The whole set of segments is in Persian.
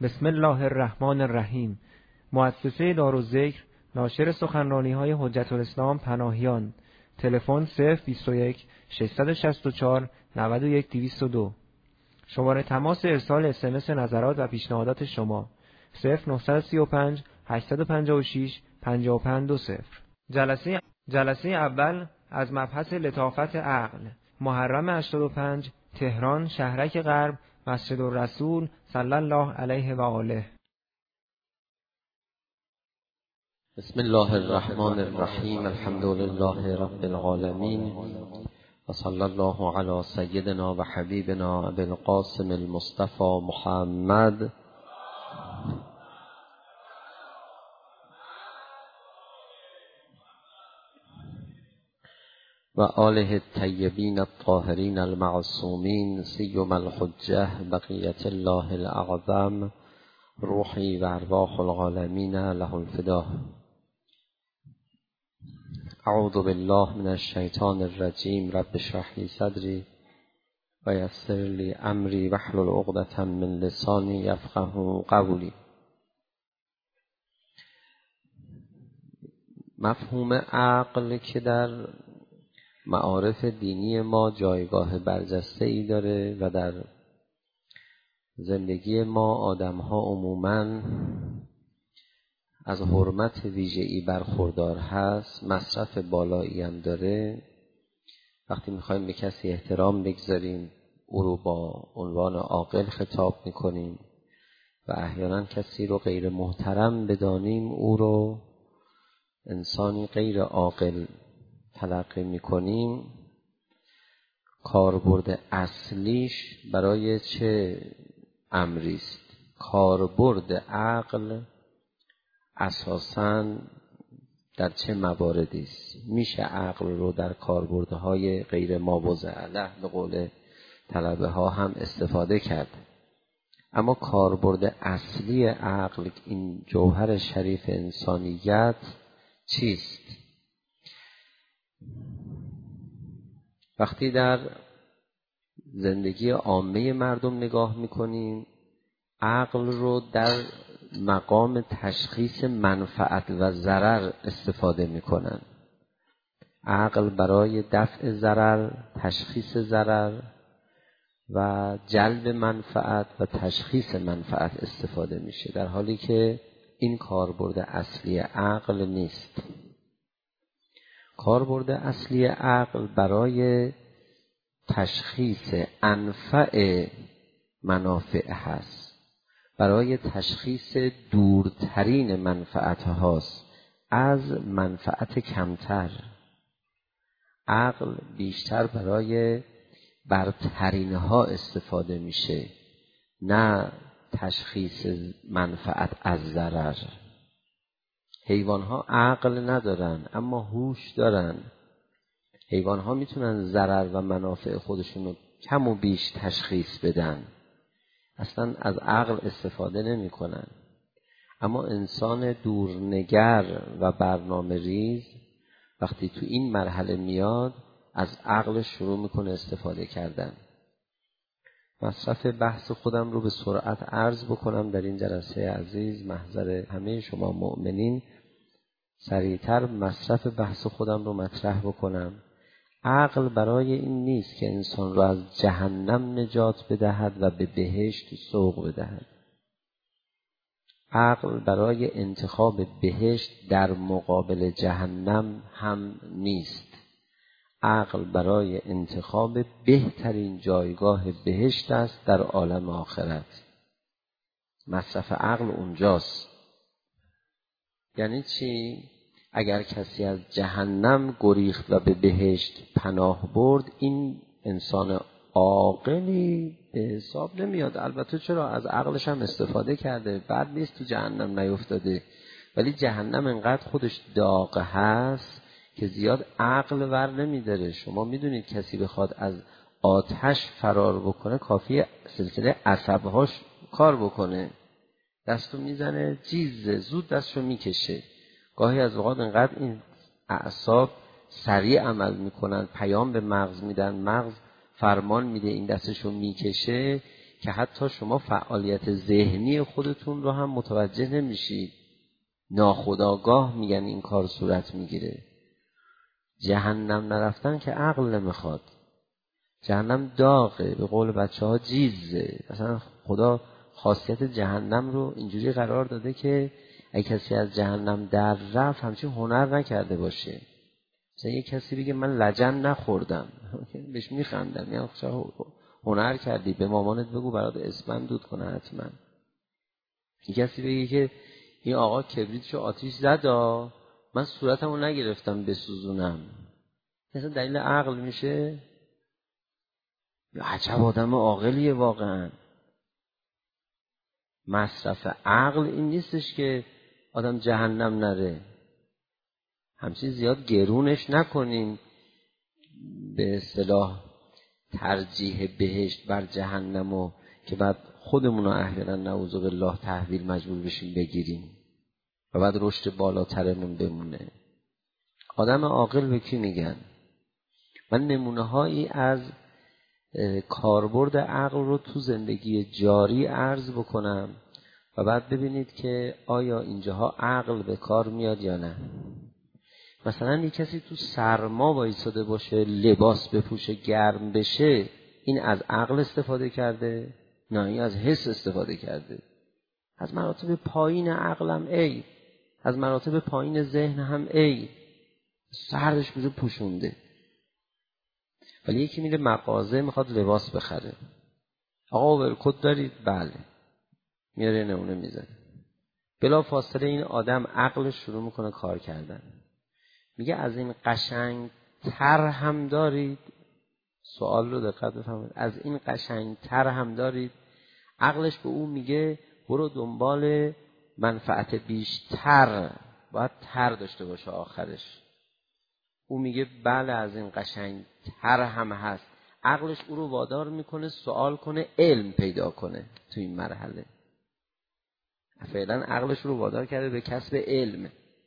بسم الله الرحمن الرحیم. مؤسسه دارالذکر ناشر سخنرانی‌های حجت الاسلام پناهیان. تلفن 021 664 91 202. شماره تماس ارسال اسمس نظرات و پیشنهادات شما 0935 856 5520. جلسه اول از مبحث لطافت عقل. محرم 85 تهران، شهرک غرب، مسجد الرسول صلی الله علیه و آله. بسم الله الرحمن الرحیم. الحمد لله رب العالمین و صلی الله علی سیدنا و حبیبنا ابی القاسم المصطفى محمد و آله الطیبین الطاهرین المعصومین، سیما الحجة بقیة الله الاعظم، روحی و ارواح العالمین له الفدا. اعوذ بالله من الشیطان الرجیم. رب اشرح لی صدری و یسر لی امری واحلل عقدة من لسانی یفقهوا قولی. مفهوم عقل که در معارف دینی ما جایگاه برجسته ای داره و در زندگی ما آدم‌ها عموماً از حرمت ویژه‌ای برخوردار هست، مصرف بالایی هم داره. وقتی می‌خوایم به کسی احترام بگذاریم او رو با عنوان عاقل خطاب می‌کنیم و احیانا کسی رو غیر محترم بدانیم او رو انسانی غیر عاقل تلقی می‌کنیم. کاربرد اصلیش برای چه امری است؟ کاربرد عقل اساساً در چه مواردی است؟ میشه عقل رو در کاربردهای غیر مابوضع له به قول طلبه ها هم استفاده کرد، اما کاربرد اصلی عقل، این جوهر شریف انسانیت، چیست؟ وقتی در زندگی عامه مردم نگاه میکنیم، عقل رو در مقام تشخیص منفعت و ضرر استفاده میکنن. عقل برای دفع ضرر، تشخیص ضرر و جلب منفعت و تشخیص منفعت استفاده میشه، در حالی که این کاربرد اصلی عقل نیست. کاربرد اصلی عقل برای تشخیص انفع منافع هست، برای تشخیص دورترین منفعت هاست از منفعت کمتر. عقل بیشتر برای برترین ها استفاده میشه، نه تشخیص منفعت از ضرر. حیوان ها عقل ندارن اما هوش دارن. حیوان ها میتونن ضرر و منافع خودشون رو کم و بیش تشخیص بدن، اصلا از عقل استفاده نمی کنن. اما انسان دورنگر و برنامه ریز وقتی تو این مرحله میاد از عقل شروع میکنه استفاده کردن. مصرف بحث خودم رو به سرعت عرض بکنم در این جلسه عزیز، محضر همه شما مؤمنین. سریعتر مصرف بحث خودم رو مطرح بکنم. عقل برای این نیست که انسان رو از جهنم نجات بدهد و به بهشت سوق بدهد. عقل برای انتخاب بهشت در مقابل جهنم هم نیست. عقل برای انتخاب بهترین جایگاه بهشت است در عالم آخرت. مصرف عقل اونجاست. یعنی چی؟ اگر کسی از جهنم گریخت و به بهشت پناه برد، این انسان عاقلی به حساب نمیاد. البته چرا؟ از عقلش هم استفاده کرده، بعد نیست تو جهنم نیفتاده، ولی جهنم انقدر خودش داغ هست که زیاد عقل ور نمیداره. شما میدونید کسی بخواد از آتش فرار بکنه کافیه سلسله عصبهاش کار بکنه، دستو میزنه جیزه، زود دستشو میکشه. گاهی از اوقات انقدر این اعصاب سریع عمل میکنن، پیام به مغز میدن، مغز فرمان میده این دستشو میکشه که حتی شما فعالیت ذهنی خودتون رو هم متوجه نمیشید. ناخودآگاه میگن این کار صورت میگیره. جهنم نرفتن که عقل نمیخواد. جهنم داغه، به قول بچه ها جیزه. اصلا خدا خاصیت جهنم رو اینجوری قرار داده که اگه کسی از جهنم در رفت همچین هنر نکرده باشه. مثلا یه کسی بگه من لجن نخوردم بهش میخندم، یا هنر کردی، به مامانت بگو برات اسمن دود کنه حتما. یه کسی بگه که این آقا کبریتشو آتیش زد من صورتمو نگرفتم بسوزونم، مثلا دلیل عقل میشه؟ یا عجب آدم عاقلیه واقعا. مصرف عقل این نیستش که آدم جهنم نره. همچین زیاد گرونش نکنیم به اصطلاح ترجیح بهشت بر جهنم و که بعد خودمون رو احیانا نعوذ بالله تحویل مجبور بشیم بگیریم و بعد رشد بالاترمون بمونه. آدم عاقل به کی میگن؟ من نمونه هایی از کاربرد عقل رو تو زندگی جاری عرض بکنم و بعد ببینید که آیا اینجاها عقل به کار میاد یا نه. مثلا یک کسی تو سرما وایساده باشه، لباس بپوشه، گرم بشه، این از عقل استفاده کرده؟ نه، این از حس استفاده کرده. از مراتب پایین عقلم از مراتب پایین ذهن هم سردش میره پوشونده. ولی یکی میره مغازه میخواد لباس بخره، آقا اوورکوت دارید؟ بله. میاره نمونه میزنه. بلا فاصله این آدم عقلش شروع میکنه کار کردن، میگه از این قشنگ تر هم دارید؟ سوال رو دقت بفرمایید. از این قشنگ تر هم دارید؟ عقلش به اون میگه برو دنبال منفعت بیشتر، باید تر داشته باشه آخرش. او میگه بله از این قشنگ تر هم هست. عقلش او رو وادار میکنه سوال کنه، علم پیدا کنه تو این مرحله. فعلا عقلش رو وادار کرده به کسب علم.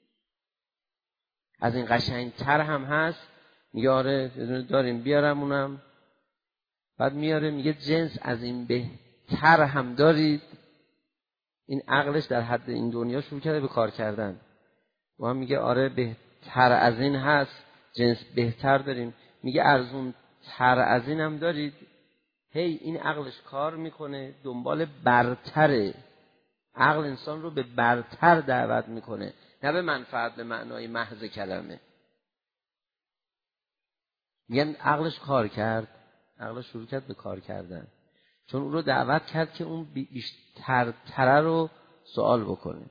از این قشنگ تر هم هست، میگه آره داریم بیارم اونم. بعد میاره میگه جنس از این بهتر هم دارید؟ این عقلش در حد این دنیا شروع کرده به کار کردن و هم میگه آره بهتر از این هست، جنس بهتر داریم. میگه ارزون تر از این هم دارید؟ این عقلش کار میکنه دنبال برتره. عقل انسان رو به برتر دعوت میکنه، نه به منفعت به معنای محض کلمه. میگن عقلش کار کرد، عقلش شروع کرد به کار کردن، چون اون رو دعوت کرد که اون بیشتر رو سوال بکنه.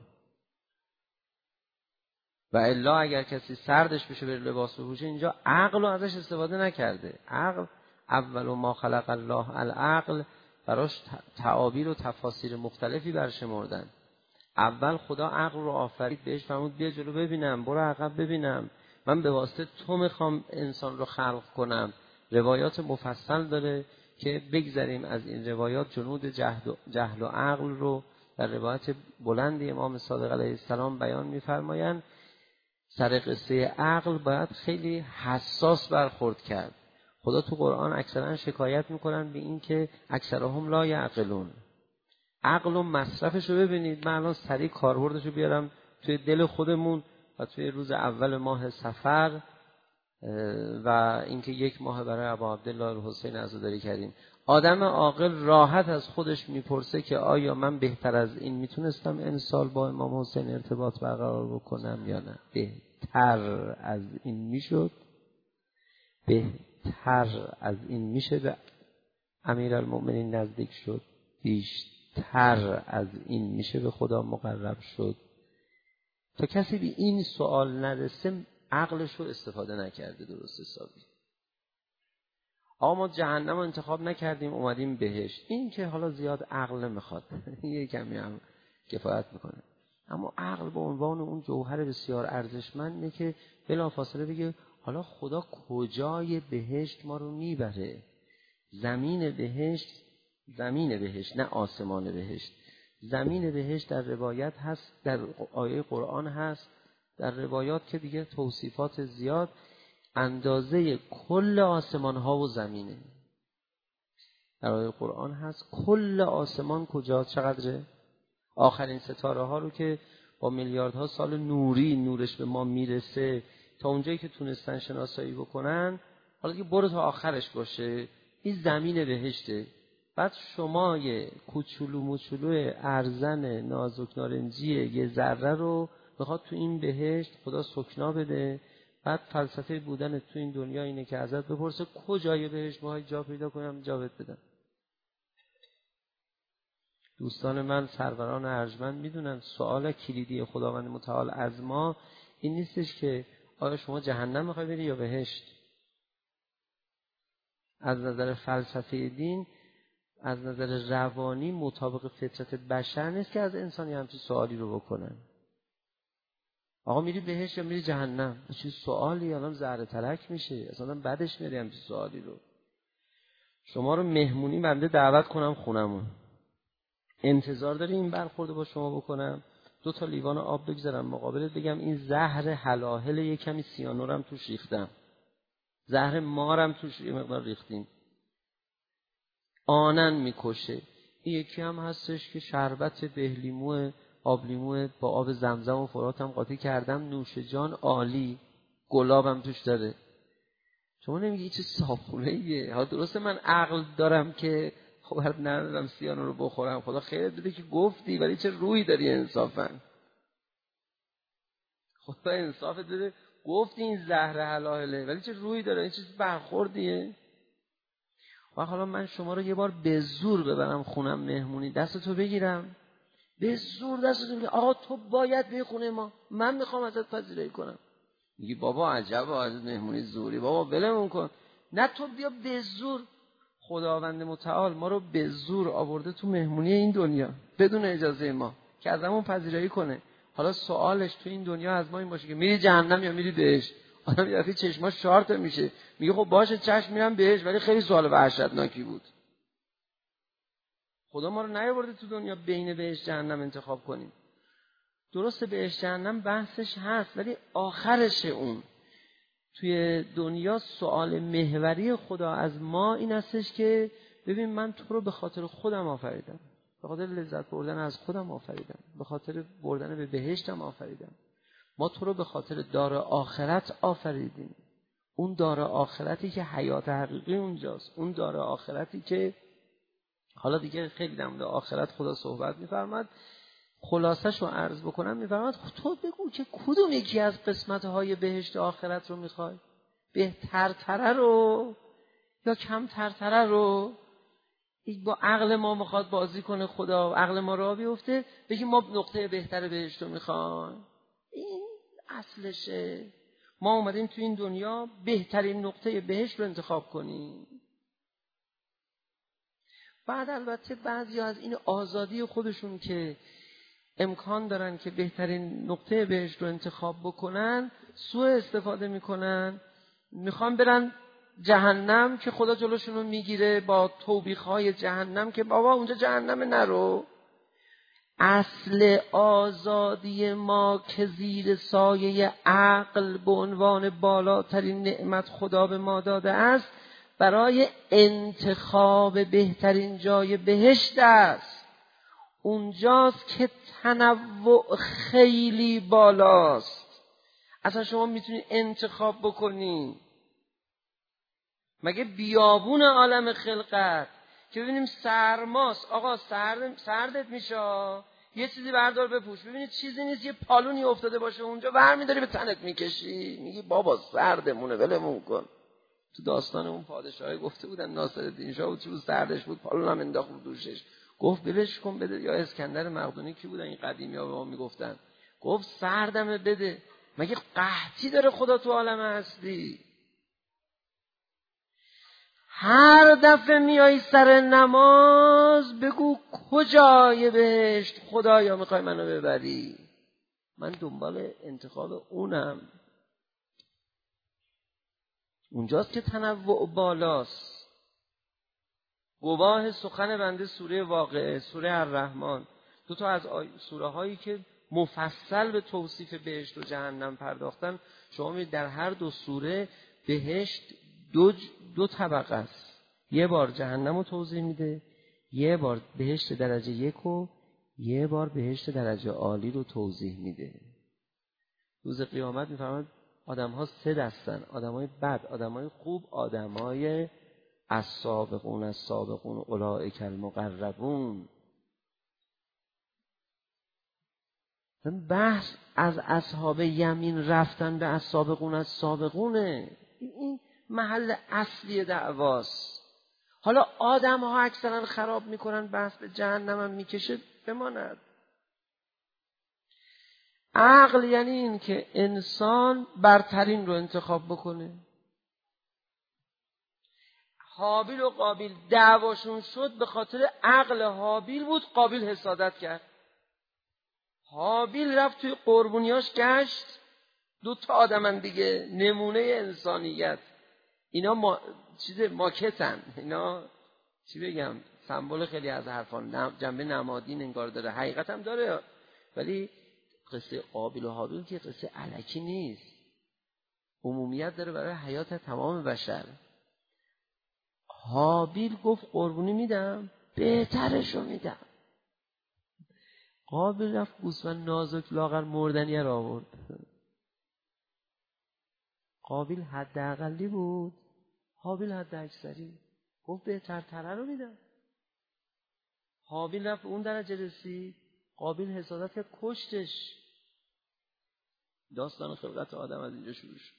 و الا اگر کسی سردش بشه بره لباس بپوشه، اینجا عقل رو ازش استفاده نکرده. عقل اول ما خلق الله العقل، براش تعابیر و تفاسیر مختلفی برشمردن. اول خدا عقل رو آفرید، بهش فرمود بیا جلو ببینم، برو عقب ببینم، من به واسطه تو میخوام انسان رو خلق کنم. روایات مفصل داره که بگذاریم از این روایات جنود جهل و عقل رو در روایت بلند امام صادق علیه السلام بیان میفرمایند. سر قصه عقل باید خیلی حساس برخورد کرد. خدا تو قرآن اکثرا شکایت میکنن به این که اکثرهم لا یعقلون. عقل و مصرفش رو ببینید. من الان سریع کاربردش رو بیارم توی دل خودمون و توی روز اول ماه صفر و اینکه 1 ماه برای ابا عبدالله الحسین عزاداری کردیم. آدم عاقل راحت از خودش میپرسه که آیا من بهتر از این میتونستم امسال با امام حسین ارتباط برقرار بکنم یا نه؟ بهتر از این میشد؟ بهتر از این میشه به امیرالمؤمنین نزدیک شد؟ بیشتر از این میشه به خدا مقرب شد؟ تا کسی به این سوال نرسه عقلش رو استفاده نکرده درست حسابی. آقا ما جهنم رو انتخاب نکردیم اومدیم بهشت، این که حالا زیاد عقل نمیخواد یه کمی هم کفایت میکنه. اما عقل به عنوان اون جوهر بسیار ارزشمنده که بلافاصله بگه حالا خدا کجای بهشت ما رو میبره. زمین بهشت نه آسمان بهشت. زمین بهشت در روایت هست، در آیه قرآن هست، در روایات که دیگه توصیفات زیاد، اندازه کل آسمان ها و زمینه. در آیه قرآن هست کل آسمان کجاست، چقدره؟ آخرین ستاره ها رو که با میلیاردها سال نوری نورش به ما میرسه تا اونجایی که تونستن شناسایی بکنن، حالا که برو تا آخرش باشه، این زمین بهشته. بعد شما یه کوچولو موچولو ارزن نازک نارنجی یه ذره رو میخواد تو این بهشت خدا سکنا بده. بعد فلسفه بودن تو این دنیا اینه که ازت بپرسه کجای بهشت میخوای جا پیدا کنم جا بدم. دوستان من سروران ارجمند میدونن سوال کلیدی خداوند متعال از ما این نیستش که آیا شما جهنم میخوای بری یا بهشت. از نظر فلسفه دین، از نظر روانی مطابق فطرت بشر نیست که از انسانی همچین سوالی رو بکنن. آقا میری بهشت یا میری جهنم؟ چه سوالی، الان زهره ترک میشه، اصلا بعدش میری همچین سوالی رو. شما رو مهمونی بنده دعوت کنم خونمون، انتظار داری این برخورد با شما بکنم؟ 2 لیوان آب بگذارم مقابلت بگم این زهر هلاهل یه کمی سیانورم توش ریختم، زهر مارم توش یه مقدار ریختیم، آنن میکشه. این یکی هم هستش که شربت بهلیمو آبلیمو با آب زمزم و فراتم قاطی کردم، نوش جان عالی، گلابم توش داره. شما نمیگی چه صافونه‌ایه. ها درسته من عقل دارم که خب ندارم سیانو رو بخورم، خدا خیرت بده که گفتی، ولی چه روی داری انصافا. خدا انصافت بده گفتی این زهر حلاله، ولی چه روی داره، این چیز برخوردیه. و حالا من شما رو یه بار به زور ببرم خونم مهمونی، دستتو بگیرم به زور دستتو بگیرم آقا تو باید به خونه ما، من میخوام ازت پذیرایی کنم. میگی بابا عجب از مهمونی زوری، بابا ولمون کن. نه تو بیا به زور. خداوند متعال ما رو به زور آورده تو مهمونی این دنیا بدون اجازه ما که ازمون پذیرایی کنه. حالا سوالش تو این دنیا از ما این باشه که میری جهنم یا میری بهشت. آدم یه دفعه چشماش شارت میشه میگه خب باشه چشم میرم بهشت، ولی خیلی سوال وحشتناکی بود. خدا ما رو نیاورده تو دنیا بین بهشت جهنم انتخاب کنیم. درسته بهشت جهنم بحثش هست، ولی آخرشه. اون توی دنیا سوال محوری خدا از ما این هستش که ببین من تو رو به خاطر خودم آفریدم، به خاطر لذت بردن از خودم آفریدم، به خاطر بردن به بهشتم آفریدم. ما تو رو به خاطر دار آخرت آفریدیم. اون دار آخرتی که حیات حقیقی اونجاست، اون دار آخرتی که حالا دیگه خیلی در مورد آخرت خدا صحبت می‌فرماد. خلاصش رو عرض بکنم می‌فرماد تو بگو که کدوم یکی از قسمت‌های بهشت آخرت رو می‌خوای؟ بهترتره رو یا کمترتره رو؟ با عقل ما می‌خواد بازی کنه خدا، عقل ما را بیفته بگیم ما نقطه بهتر بهشت رو می‌خوایم. این اصلشه. ما اومدیم تو این دنیا بهترین نقطه بهشت رو انتخاب کنیم. بعد البته بعضی از این آزادی خودشون که امکان دارن که بهترین نقطه بهشت رو انتخاب بکنن سوء استفاده میکنن، میخوان برن جهنم که خدا جلوشون رو میگیره با توبیخ‌های جهنم که بابا اونجا جهنم نرو. اصل آزادی ما که زیر سایه عقل به عنوان بالاترین نعمت خدا به ما داده است برای انتخاب بهترین جای بهشت است. اونجاست که تنوع خیلی بالاست. اصلا شما میتونید انتخاب بکنید. مگه بیابون عالم خلقت که ببینیم سرماست، آقا سردت میشه، یه چیزی بردار بپوش، ببینید چیزی نیست، یه پالونی افتاده باشه اونجا برمیداری به تنت میکشی، میگی بابا سردمونه ولمون کن. تو داستان اون پادشاهی گفته بودن ناصرالدین شاه بود چون سردش بود پالون هم انداخت رو دوشش، گفت بلش کن بده. یا اسکندر مقدونی کی بودن این قدیمی‌ها به ما میگفتن، گفت سردمه بده. مگه قحطی داره خدا تو عالم هستی؟ هر دفعه میای سر نماز بگو کجای بهشت خدایا میخوای منو ببری؟ من دنبال انتخاب اونم. اونجاست که تنوع بالاست. گواه سخن بنده سوره واقعه، سوره الرحمن، 2 از سوره هایی که مفصل به توصیف بهشت و جهنم پرداختن. شما می‌بینید در هر 2 سوره بهشت دو طبقه است. یه بار جهنم رو توضیح میده، یه بار بهشت درجه 1 و یه بار بهشت درجه عالی رو توضیح میده. روز قیامت میفرماد آدم‌ها 3 دستن: آدمای بد، آدمای خوب، آدمای السابقون اولئک المقربون. بحث از اصحاب یمین رفتن به السابقونه. این محل اصلی دعواست. حالا آدم‌ها اکثرا خراب میکنن، بحث به جهنم هم میکشه بماند. عقل یعنی این که انسان برترین رو انتخاب بکنه. حابیل و قابیل دعواشون شد به خاطر عقل حابیل بود، قابیل حسادت کرد. حابیل رفت توی قربونیاش گشت، 2 آدمن دیگه، نمونه انسانیت. اینا ماکتن، اینا چی بگم، سمبل خیلی از حرفان، جنبه نمادین انگار داره، حقیقت هم داره، ولی قصه قابیل و حابیل که قصه الکی نیست، عمومیت داره برای حیات تمام بشر. حابیل گفت قربونی میدم، بهترشو میدم. قابیل رفت گوسفند نازک لاغر مردنی را آورد. قابیل حد اقلی بود، حابیل حد اکثری. گفت بهترتره رو میدم. حابیل رفت اون درجه رسید، قابیل حسادت کرد کشتش. داستان خلقت آدم از اینجا شروع شد.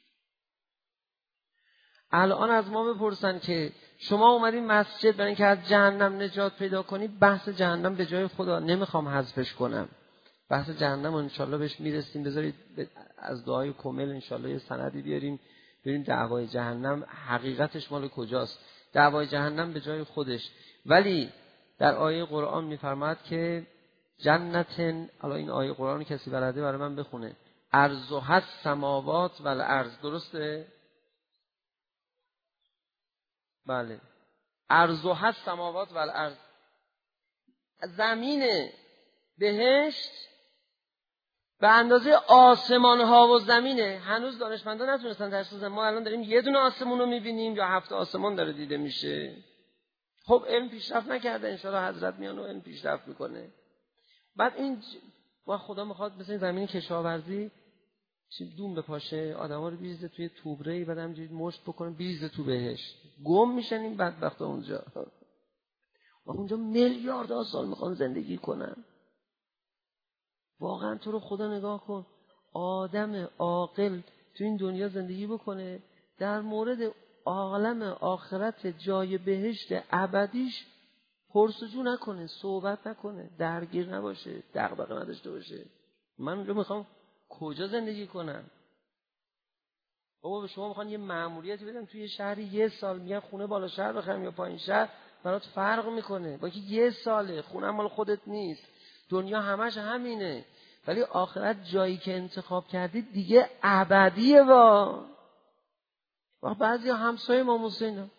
الان از ما بپرسن که شما اومدین مسجد برای اینکه از جهنم نجات پیدا کنی، بحث جهنم به جای خدا نمیخوام حذفش کنم، بحث جهنم انشالله بهش میرسیم. بذارید از دعای کامل انشالله یه سندی بیاریم ببینیم دعوای جهنم حقیقتش مال کجاست. دعوای جهنم به جای خودش، ولی در آیه قرآن میفرماد که جنتن، الان این آیه قرآن کسی بلده برای من بخونه، عرضها السماوات و الارض، درسته؟ بله، عرضها السماوات و الارض، زمین بهشت به اندازه آسمان ها و زمینه. هنوز دانشمندان نتونستن تشخیص بدن ما الان داریم یه دونه آسمون رو میبینیم یا 7 آسمان داره دیده میشه. خب علم پیشرفت نکرده، انشاءالله حضرت میان و علم پیشرفت میکنه. بعد این ما خدا میخواد مثل زمین کشاورزی دوم بپاشه، آدما رو بیزه توی توبره‌ای، بعد همینجوری مشت بکنن بیزه تو بهشت، گم میشن این بدبختا اونجا. و اونجا میلیاردها سال میخوان زندگی کنن. واقعا تو رو خدا نگاه کن، آدم عاقل تو این دنیا زندگی بکنه، در مورد عالم آخرت جای بهشت ابدیش پرسجو نکنه، صحبت نکنه، درگیر نباشه، دغدغه نداشته باشه. من اونجا میخوام کجا زندگی کنم؟ بابا به شما میخوان یه مأموریتی بدن توی یه شهری 1 سال، میگن خونه بالا شهر بخریم یا پایین شهر، برات فرق میکنه با که 1 ساله خونه مال خودت نیست. دنیا همش همینه، ولی آخرت جایی که انتخاب کردید دیگه ابدیه. با بعضی همسایه امام حسین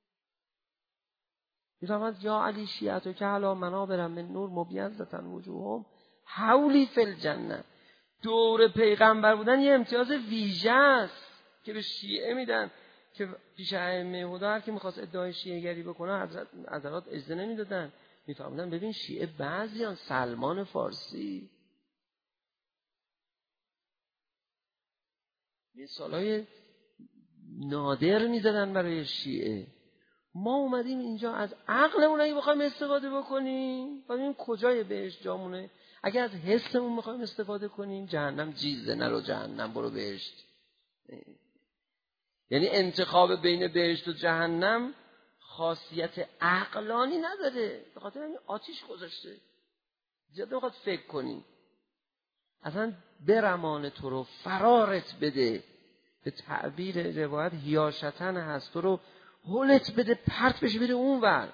میفرماد یا علی شیعتو که علی منابر من نور مبیضة وجوههم حولی فی الجنه. دور پیغمبر بودن یه امتیاز ویژه است که به شیعه میدن، که پیش ائمه هدی هر کی میخواست ادعای شیعه گری بکنه حضرات اجازه نمیدادن. میفهمیدن ببین شیعه بعضیان، سلمان فارسی، مثالای نادر میزدن برای شیعه. ما اومدیم اینجا از عقلمون اگه بخوایم استفاده بکنیم، ببینیم کجای بهشت جامونه. اگه از حسمون بخوایم استفاده کنیم، جهنم جیزه، نرو جهنم برو بهشت. یعنی انتخاب بین بهشت و جهنم خاصیت عقلانی نداره، به خاطر همین آتیش گذاشته. زیاده بخواد فکر کنی، اصلا برمان تو رو فرارت بده، به تعبیر روایت هیاشتن هست، تو رو هولت بده، پرت بشه بره اون ور.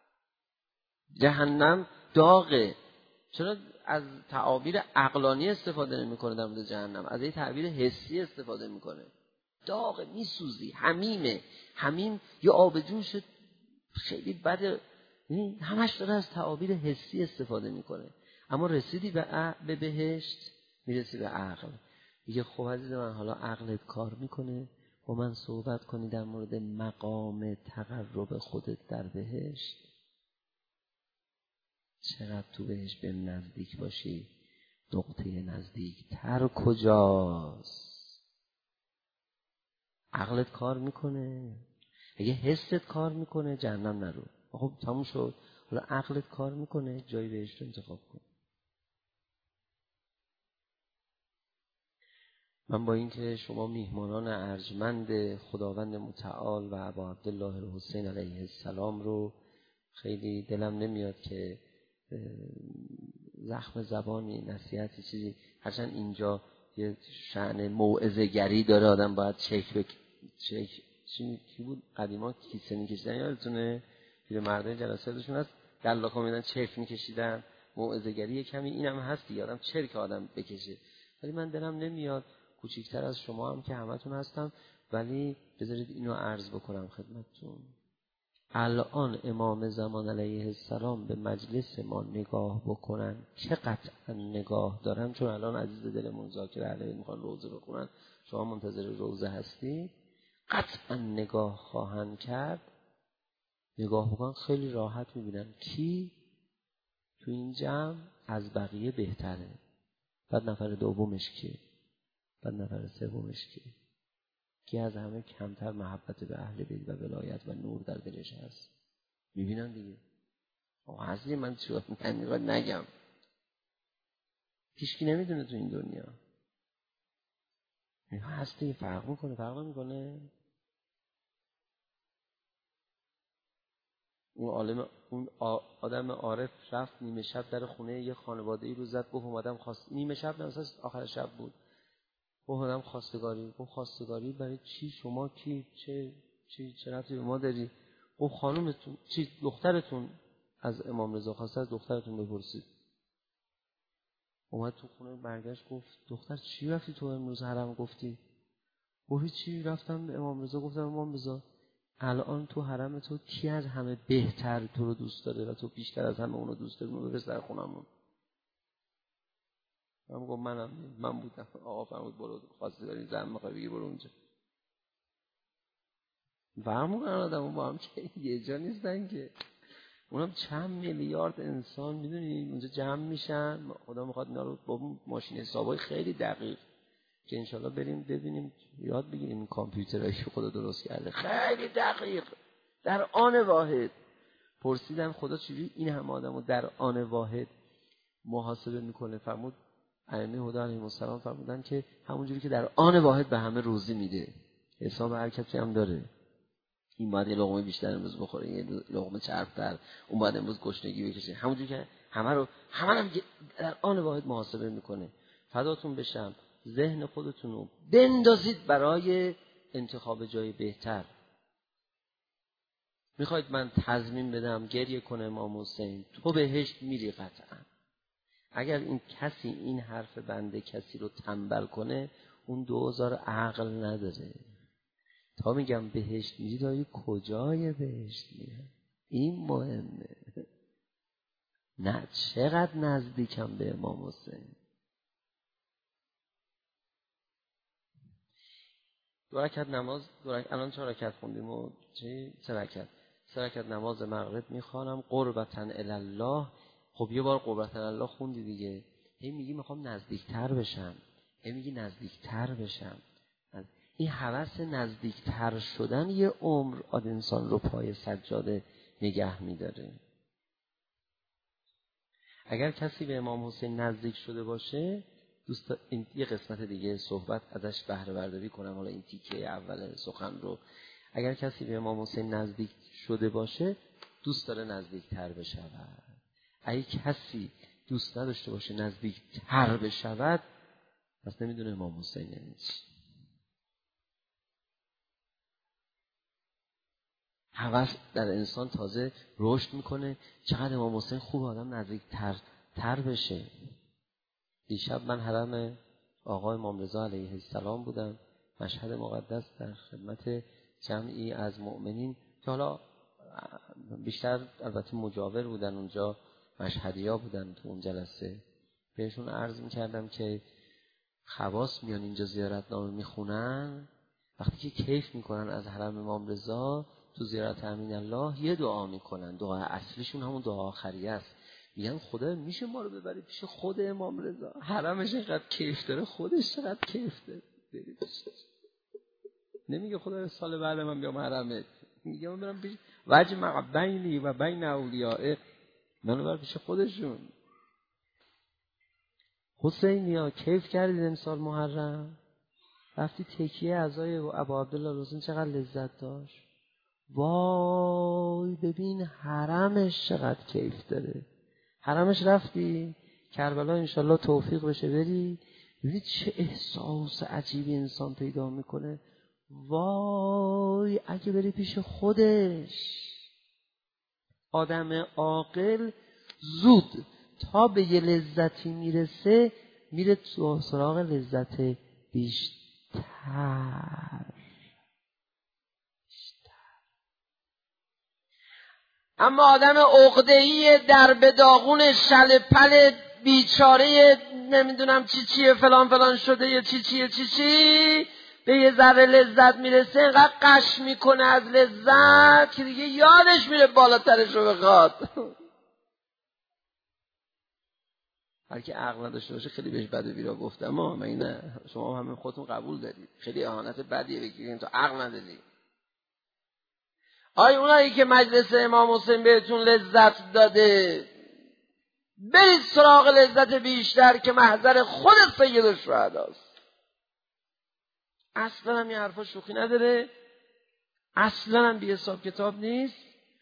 جهنم داغه. چرا از تعابیر عقلانی استفاده نمیکنه در مورد جهنم؟ از این تعبیر حسی استفاده میکنه. داغه، میسوزی، حمیمه. حمیم یه آب جوش خیلی بده، همش داره از تعابیر حسی استفاده میکنه. اما رسیدی به بهشت، میرسی به عقل. میگه خب عزیز من، حالا عقلت کار میکنه، با من صحبت کنی در مورد مقام تقرب خودت در بهشت، چقدر تو بهشت به نزدیک باشی، نقطه نزدیک تر کجاست؟ عقلت کار میکنه؟ اگه حست کار میکنه جهنم نرو، خب تموم شد. حالا عقلت کار میکنه، جای بهشت رو انتخاب کن. من با اینکه شما میهمانان ارجمند خداوند متعال و ابا عبدالله الحسین علیه السلام رو خیلی دلم نمیاد که زخم زبانی نصیحتی چیزی، هرچند اینجا یه شأن موعظه گری داره، آدم باید چک چی بود قدیما کیسه میکشیدن، یادتونه پیرمردای جلساتشون هست دلاکا میدن چک میکشیدن، موعظه گری کمی اینم هست دیگه، آدم چرک آدم بکشه. ولی من دلم نمیاد کوچیکتر از شما هم که همتون هستم، ولی بذارید اینو عرض بکنم خدمتتون. الان امام زمان علیه السلام به مجلس ما نگاه بکنن، چه قطعا نگاه دارن، چون الان عزیز دلمون ذاکر اهل بیت میخوان روزه بخونن، شما منتظر روزه هستی، قطعا نگاه خواهند کرد. نگاه بکن خیلی راحت میبینن کی تو این جمع از بقیه بهتره، بعد نفر دومش کیه، بعد نفر سومش کیه، کی از همه کمتر محبت به اهل بیت و ولایت و نور در دلش هست. میبینن دیگه. اصلی من چی نگم، هیچکی نمیدونه تو این دنیا. اینها هستی فرق میکنه، فرق نمیکنه. اون آدم عارف رفت نیمه شب در خونه یه خانواده‌ای رو زد، گفت اومدم خواست، نیمه شب نه مثلا آخر شب بود، گفت اومدم خواستگاری. گفت خواستگاری برای چی؟ شما کی؟ چه ربطی به ما داری؟ گفت خانومتون دخترتون از امام رضا خواسته از دخترتون بپرسید. اومد تو خونه برگشت گفت دختر چی رفتی تو امروز حرم گفتی؟ گفت چی رفتم به امام رضا گفتم امام رضا الان تو حرم تو کی از همه بهتر تو رو دوست داره و تو بیشتر از همه اونو دوست داری، اونو ببرس در خونمون. من گفت من بودم. آقا فرمود برو خواستگاری زن میخوای بگی برو اونجا. فرمون آدمون با هم که یه جا نیستن که، اونم چند میلیارد انسان میدونی اونجا جمع میشن. خدا میخواد اینا رو با ماشین حسابای خیلی دقیق که انشالله بریم ببینیم یاد بگیریم این کامپیوترایی که خدا درست کرده خیلی دقیق در آن واحد. پرسیدم خدا چجوری این همه آدمو در آن واحد محاسبه میکنه؟ فرمود ائمه هدی علیهم السلام فرمودن که همونجوری که در آن واحد به همه روزی میده، حساب هر کسی هم داره. این باید یه لقمه بیشتر امروز بخوره، یه لقمه چرب‌تر، اون باید امروز گشنگی بکشه، همونجوری که همه هم در آن واحد محاسبه میکنه. فداتون بشم ذهن خودتون رو بندازید برای انتخاب جای بهتر. میخواید من تضمین بدم گریه کنه امام حسین تو بهشت میری قطعا. اگر این کسی این حرف بنده کسی رو تنبل کنه اون 2000 عقل نداره. تا میگم بهشت میری دایی کجای بهشت میره این مهمه، نه چقدر نزدیکم به امام حسین. دو رکعت نماز الان 4 رکعت خوندیم و سه رکعت نماز مغرب میخوانم قربتاً الله. خب یه بار قربتاً الله خوندی دیگه، هی میگی میخوام نزدیکتر بشم، هی میگی نزدیکتر بشم. این هوس نزدیکتر شدن یه عمر انسان رو پای سجاده نگه میداره. اگر کسی به امام حسین نزدیک شده باشه، دوست این یه قسمت دیگه صحبت ازش بهره برداری کنم، حالا این تیکه اول سخن رو. اگر کسی به امام حسین نزدیک شده باشه دوست داره نزدیکتر بشود. اگه کسی دوست نداشته باشه نزدیکتر بشود پس نمیدونه امام حسین یعنی چی. هوس در انسان تازه رشد میکنه، چقدر امام حسین خوب آدم نزدیکتر بشه. دیشب من حرم آقا امام رضا علیه السلام بودم، مشهد مقدس در خدمت جمعی از مؤمنین که حالا بیشتر البته مجاور بودن اونجا، مشهدیا بودن تو اون جلسه. بهشون عرض میکردم که خواص میان اینجا زیارتنامه میخونن، وقتی که کیف میکنن از حرم امام رضا تو زیارت امین الله یه دعا میکنن، دعا اصلیشون همون دعا آخریه است. میگن خدا میشه ما رو ببری پیش خود امام رضا، حرمش اینقدر کیف داره، خودش چقدر کیف داره. نمیگه خدا سال بعد من بیام حرمت، میگه من برم پیش وجمع بینی و بین اولیاء، منو ببر پیش خودشون. حسینیا کیف کردید امسال محرم؟ رفتی تکیه اعضای ابا عبدالله حسین چقدر لذت داشت. وای ببین حرمش چقدر کیف داره. حرمش رفتی؟ کربلا انشالله توفیق بشه بری، ببینید چه احساس عجیبی انسان پیدا میکنه. وای اگه بری پیش خودش. آدم عاقل زود تا به یه لذتی میرسه میره تو سراغ لذت بیشتر. اما آدم عقده‌ای در به داغون شلپل بیچاره نمیدونم چیه فلان فلان شده یا چی به یه ذره لذت میرسه، اینقدر قش میکنه از لذت که دیگه یادش میره بالاترش رو بخواد. هر کی عقل نداشته باشه خیلی بهش بد و بیرا گفتم، اما من نه، شما همه خودتون قبول دارید خیلی اهانت بدیه بگیرین تو عقل نداری. اونایی که مجلس امام حسین بهتون لذت داده برید سراغ لذت بیشتر که محضر خود سید الشهداست. اصلا هم این حرفا شوخی نداره، اصلا هم بی حساب کتاب نیست.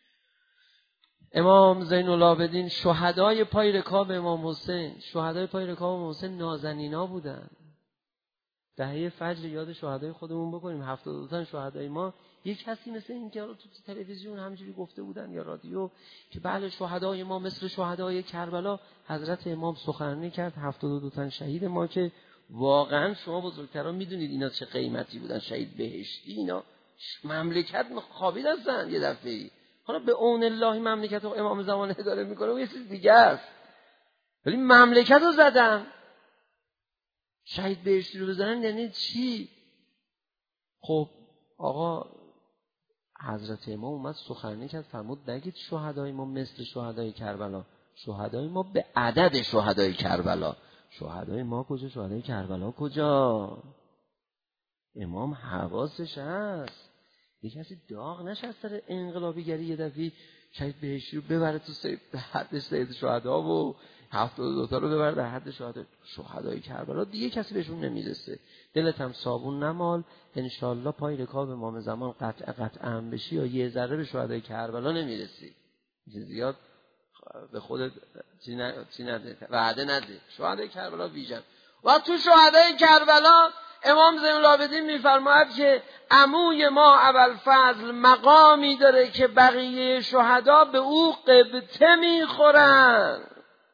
امام زین العابدین شهدای پای رکاب امام حسین، شهدای پای رکاب امام حسین نازنینا بودن. دهه فجر یاد شهدای خودمون بکنیم، 72 تا شهدای ما. یک کسی مثل این که تو تلویزیون همجوری گفته بودن یا رادیو که بله شهدای ما مثل شهدای کربلا، حضرت امام سخنرانی کرد 72 تا شهید ما که واقعا شما بزرگتران میدونید اینا چه قیمتی بودن، شهید بهشتی، اینا مملکت خوابید هستن یه دفعه‌ای. حالا به اون الله مملکت رو امام زمان اداره میکنه و یه چیز دیگه است، ولی مملکت رو زدن. شهید بهشتی رو بزنن یعنی چی؟ خب آقا حضرت امام اومد سخنرانی کرد، فرمود نگید شهدای ما مثل شهدای کربلا، شهدای ما به عدد شهدای کربلا. شهدای ما کجا؟ شهدای کربلا کجا؟ امام حواسش هست یه کسی داغ نشه از سر انقلابیگری یه دفعی شهید بهشتی رو ببره تو حد سید شهدا و 72 تا رو ببره در حد شهدای کربلا، دیگه کسی بهشون نمیرسه. دلت هم صابون نمال، انشالله پای رکاب امام زمان قطعا بشی یا یه ذره به شهدای کربلا نمیرسی. زیاد به خودت چی نده، وعده نده. شهدای کربلا ویژن. و تو شهدای کربلا امام زین العابدین میفرماید که عموی ما ابوالفضل مقامی داره که بقیه شهدا به او قبطه میخورن.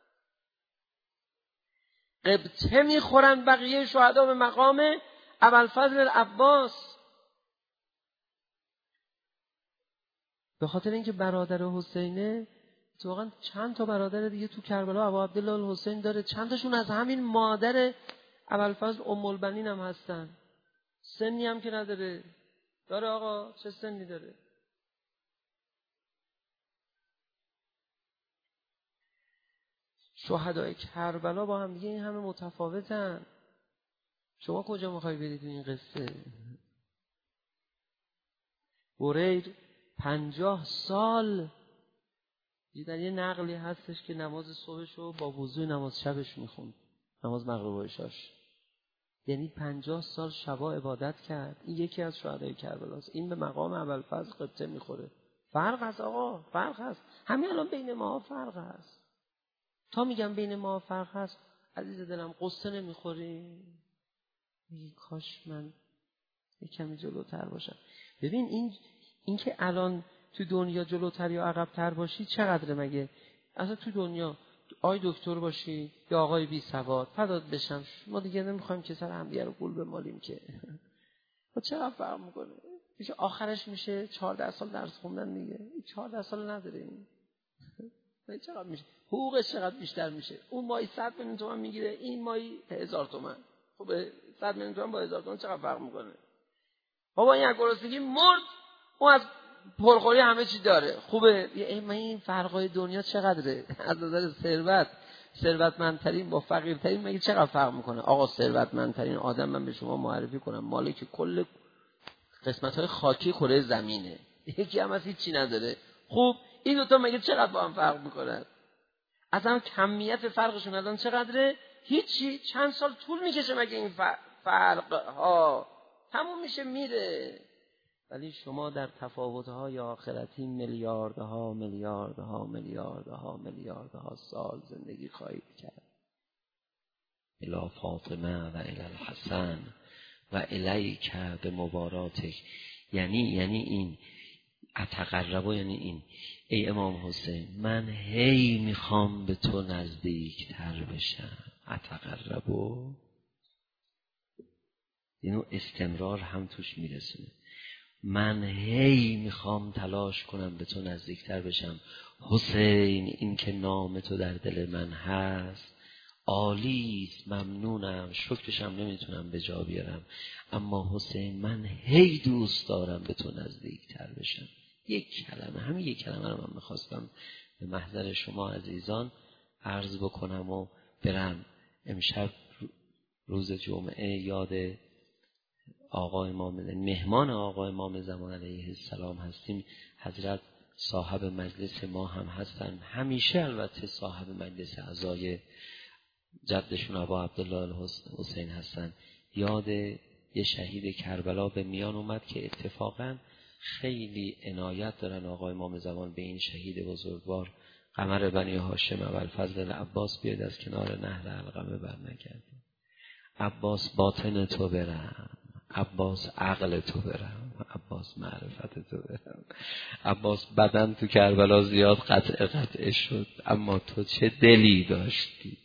قبطه میخورن بقیه شهدا به مقام ابوالفضل العباس، به خاطر اینکه برادر حسینه. واقعا چند تا برادر دیگه تو کربلا ابو عبدالله الحسین داره، چند تاشون از همین مادر ابوالفضل ام البنین هم هستن. سنی هم که نداره. داره آقا، چه سنی داره؟ شهدای کربلا با هم دیگه این همه متفاوتن. شما کجا میخوای برید این قصه؟ بریر 50 سال در یه نقلی هستش که نماز صبحشو با وضوء نماز شبش میخوند، نماز مغرب و عشاش، یعنی 50 سال شبا عبادت کرد. این یکی از شهدای کربلاست. این به مقام ابوالفضل قبطه میخوره. فرق هست آقا، فرق هست. همین الان بین ما فرق هست. تا میگم بین ما فرق هست عزیز دلم قصه نمیخوری؟ میگی کاش من یک کمی جلوتر باشم. ببین این که الان تو دنیا جلوتر یا عقب‌تر باشی چقدره مگه؟ اصلا تو دنیا آقای دکتر باشی یا آقای بی سواد فدات بشم، ما دیگه نمیخوایم که سر همدیگه رو گول بمالیم که. چقدر فرق میکنه؟ میشه آخرش میشه 14 سال درس خوندن دیگه. 14 سال نداره این. چقدر میشه؟ حقوقش چقدر بیشتر میشه؟ اون ماهی 100 میلیون تومان میگیره، این ماهی 1000 تومان. خب 100 میلیون تومان با 1000 تومان چقدر فرق میکنه؟ بابا این گرسنگی مرد، اون از پرخوری همه چی داره، خوبه. این فرقای دنیا چقدره از نظر ثروتمندترین با فقیرترین مگه چقدر فرق میکنه؟ آقا ثروتمندترین آدم من به شما معرفی کنم مالک کل قسمت‌های خاکی کره زمینه، یکی هم از هیچی نداره. خوب این دوتا مگه چقدر با هم فرق میکنن؟ اصلا کمیت فرقشون الان چقدره؟ هیچی. چند سال طول میکشه مگه این فرق ها تموم میشه میره. ولی شما در تفاوت‌های آخرتی میلیاردها سال زندگی خواهید کرد. الی فاطمه و الی الحسن و الیک به مباراتک. یعنی این اتقربو، یعنی این ای امام حسین من هی میخوام به تو نزدیک تر بشم. اتقربو اینو استمرار هم توش میرسونه. من هی میخوام تلاش کنم به تو نزدیکتر بشم. حسین این که نام تو در دل من هست عالیست، ممنونم، شکرشم نمیتونم به جا بیارم، اما حسین من هی دوست دارم به تو نزدیکتر بشم. یک کلمه، همین یک کلمه رو من میخواستم به محضر شما عزیزان عرض بکنم و برم. امشب روز جمعه یاد آقا امام، مهمان آقا امام زمان علیه السلام هستیم. حضرت صاحب مجلس ما هم هستن، همیشه البته صاحب مجلس عزای جدشون ابا عبدالله حسین هستن. یاد یه شهید کربلا به میان اومد که اتفاقا خیلی عنایت دارن آقا امام زمان به این شهید بزرگوار قمر بنی هاشم ابوالفضل عباس بیاد از کنار نهر علقمه برنگرده. عباس باطن تو برم، عباس عقل تو برم، عباس معرفت تو برم. عباس بدن تو کربلا زیاد قطعه شد، اما تو چه دلی داشتی.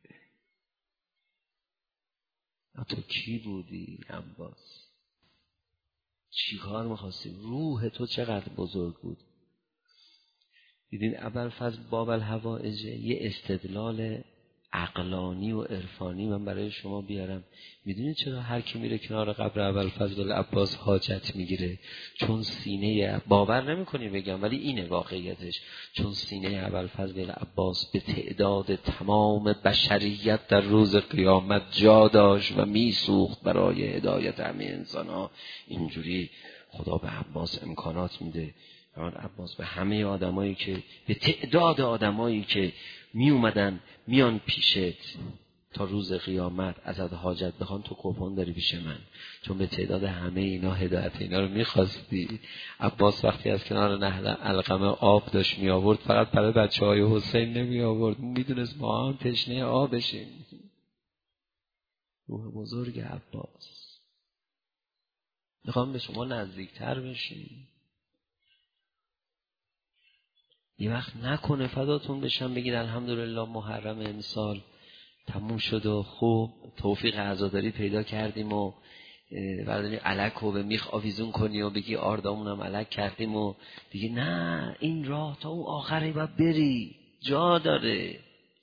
تو کی بودی عباس؟ چی کار می‌خواستی؟ روح تو چقدر بزرگ بود. دیدین ابوالفضل باب الحوائج یه استدلال عقلانی و عرفانی من برای شما بیارم. میدونید چرا هر کی میره کنار قبر ابوالفضل عباس حاجت میگیره؟ چون سینه، باور نمیکنی بگم ولی اینه واقعیتش، چون سینه ابوالفضل عباس به تعداد تمام بشریت در روز قیامت جا داشت و میسوخت برای هدایت همه انسان‌ها. اینجوری خدا به عباس امکانات میده. عباس به همه آدمایی که به تعداد آدمایی که می اومدن میان پیشت تا روز قیامت ازت حاجت بخوان، تو کوپن داری پیش من، چون به تعداد همه اینا هدایت اینا رو میخواستی. عباس وقتی از کنار نهر علقمه آب داشت می آورد، فقط برای بچهای حسین نمی آورد، میدونست ما هم تشنه آب بشیم. روح بزرگ عباس. میخوام به شما نزدیکتر بشیم. یه وقت نکنه فداتون بشم بگید الحمدلله محرم امسال تموم شد و خوب توفیق عزاداری پیدا کردیم و برداری علک رو به میخ آویزون کنی و بگی آردامونم علک کردیم و دیگه نه، این راه تا اون آخری باید بری، جا داره.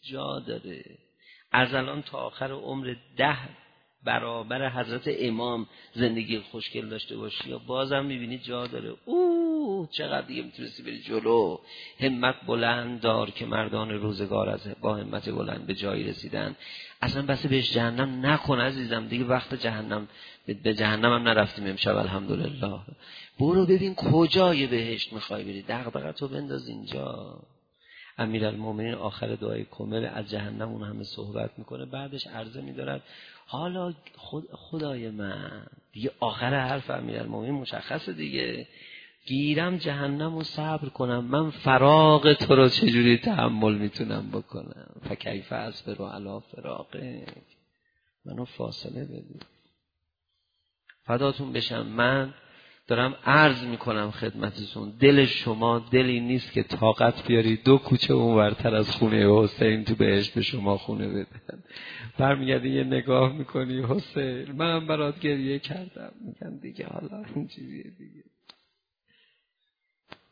از الان تا آخر عمر 10 برابر حضرت امام زندگی خوشگل داشته باشی یا بازم میبینی جا داره. چقدر دیگه میتونستی بری جلو. همت بلند دار که مردان روزگار از با همت بلند به جایی رسیدن. اصلا بس بهش جهنم نکن عزیزم، دیگه وقت جهنم، به جهنم هم نرفتیم امشب الحمدلله. برو ببین کجای بهشت میخوای بری، دغدغه‌تو بنداز اینجا. امیرالمومنین آخر دعای کمل از جهنم اون همه صحبت میکنه، بعدش عرضه میدارد حالا خدای من دیگه آخر حرف امیرالمومنین مشخصه دیگه، گیرم جهنم رو صبر کنم، من فراق تو رو چجوری تحمل میتونم بکنم؟ فکیف اصبر علی فراقک، منو فاصله بده. فداتون بشم، من دارم عرض میکنم خدمتتون، دل شما دلی نیست که طاقت بیاری 2 کوچه اونورتر از خونه حسین تو بهشت به شما خونه بدن. برمیگردی یه نگاه میکنی حسین من برات گریه کردم، میگن دیگه حالا این چیزیه دیگه.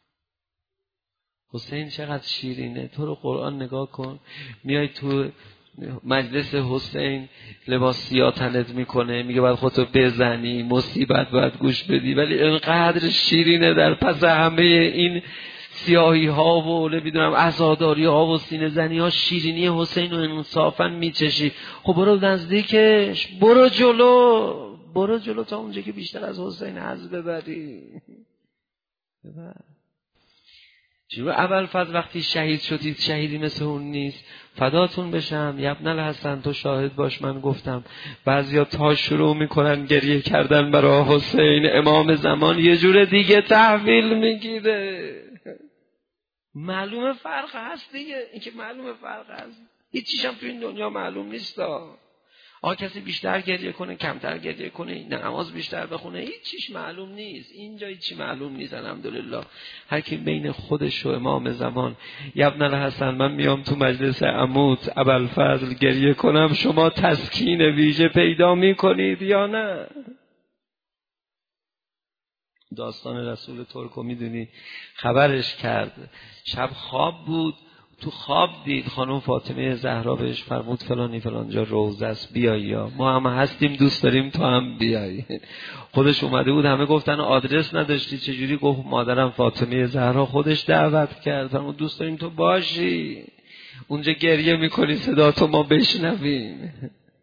حسین چقدر شیرینه، تو رو قرآن نگاه کن، میای تو مجلس حسین لباس سیاه تنت میکنه، میگه باید خودتو بزنی، مصیبت باید گوش بدی، ولی اینقدر شیرینه در پس همه این سیاهی ها و نمیدونم عزاداری ها و سینه زنی ها، شیرینی حسین و انصافا میچشی. خب برو نزدیکش، برو جلو تا اونجا که بیشتر از حسین حظ ببری. شروع ابوالفضل وقتی شهید شدید، شهیدی مثل اون نیست. فداتون بشم ابن الحسن، تو شاهد باش، من گفتم بعضیا تا شروع میکنن گریه کردن برای حسین، امام زمان یه جور دیگه تحویل میگیره. معلومه فرق هست دیگه، این که معلومه فرق هست، هیچیش هم تو این دنیا معلوم نیست. کسی بیشتر گریه کنه، کمتر گریه کنه، نماز بیشتر بخونه، هیچیش معلوم نیست. اینجا هیچی معلوم نیست. الحمدلله هر کی بین خودش و امام زمان، ابن الحسن من میام تو مجلس عموت ابوالفضل گریه کنم، شما تسکین ویژه پیدا میکنید یا نه؟ داستان رسول ترکو میدونی، خبرش کرد، شب خواب بود، تو خواب دید خانم فاطمه زهرا بهش فرمود فلانی فلانجا روضه است، بیایی، یا ما هم هستیم دوست داریم تو هم بیایی. خودش اومده بود، همه گفتن آدرس نداشتی چجوری؟ گفت مادرم فاطمه زهرا خودش دعوت کرد، فرمود دوست داریم تو باشی، اونجا گریه میکنی صدا تو ما بشنویم.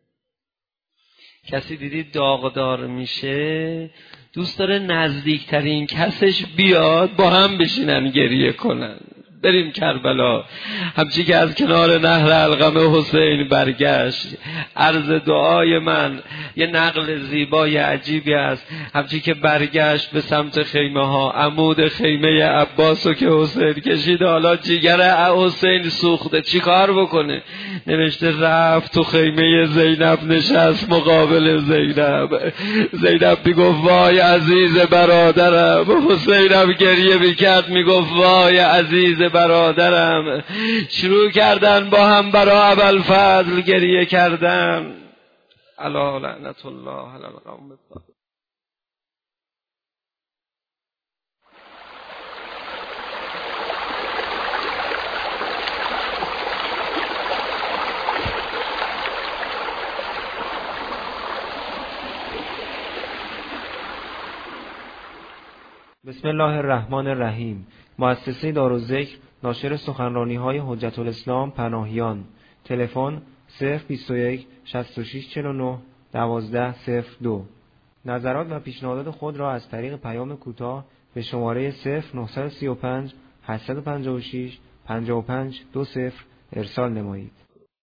کسی دیدی داغدار میشه دوست داره نزدیکترین کسش بیاد با هم بشینن گریه کنن. بریم کربلا، همچی که از کنار نهر القم حسین برگشت، عرض دعای من یه نقل زیبای عجیبی است، همچی که برگشت به سمت خیمه ها، عمود خیمه عباسو که حسین کشید، حالا جیگر حسین سوخته، چی کار بکنه؟ نوشته رفت تو خیمه زینب نشست مقابل زینب میگفت وای عزیز برادرم، حسینم گریه میکرد میگفت وای عزیز برادرم. شروع کردن با هم برای ابوالفضل گریه کردن. الا لعنت الله علی القوم الظالمین. بسم الله الرحمن الرحیم. مؤسسه دارالذکر ناشر سخنرانی‌های حجت الاسلام پناهیان. تلفن 021 6649 1202. نظرات و پیشنهادات خود را از طریق پیام کوتاه به شماره 0935 856 5520 ارسال نمایید.